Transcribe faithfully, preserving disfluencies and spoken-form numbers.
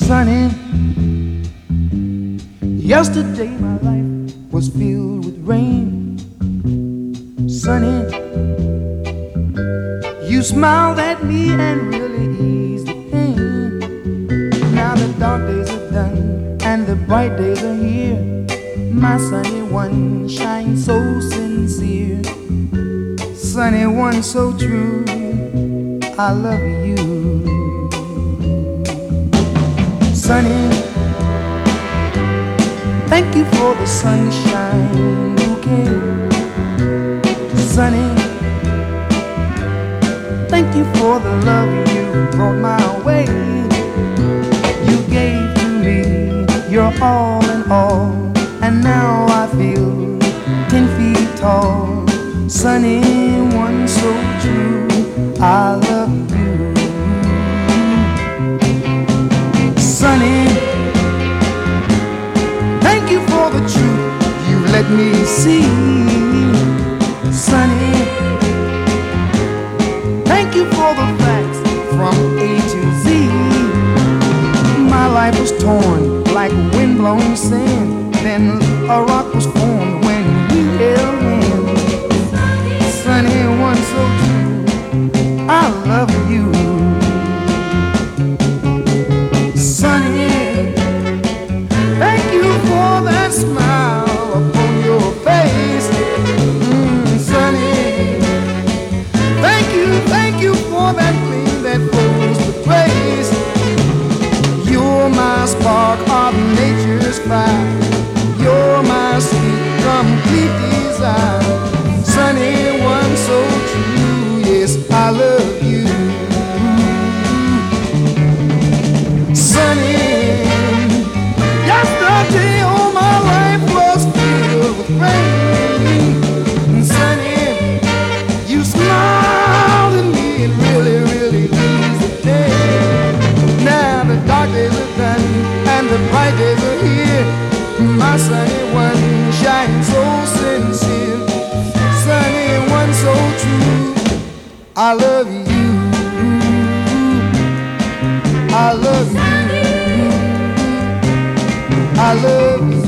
sunny. Yesterday my life was filled with rain. Sunny, you smiled at me and really eased the pain. Now the dark days are done and the bright days are here. My sunny one shines so sincere. Sunny one so true, I love you. Sunny, thank you for the sunshine bouquet. Sunny, thank you for the love you brought my way. You gave to me your all in all, and now I feel ten feet tall. Sunny one so true, I love you. Sunny, thank you for the truth you let me see. Sunny, thank you for the facts from A to Z. My life was torn like windblown sand, then a rock was formed when we held hands. Sunny one so true, I love you. Sunny, thank you for that smile upon your face. Mm, Sunny, thank you, thank you for that gleam that flows with grace. You're my spark of nature's fire. You're my sweet, complete desire. Sunny one so true, yes, I love you. Sunny, yesterday all my life was filled with rain. Sunny, you smiled at me and really, really eased the day. Now the dark days are done and the bright days are here. My sunny one shines so sincere. Sunny one so true, I love you. I love you. I love you.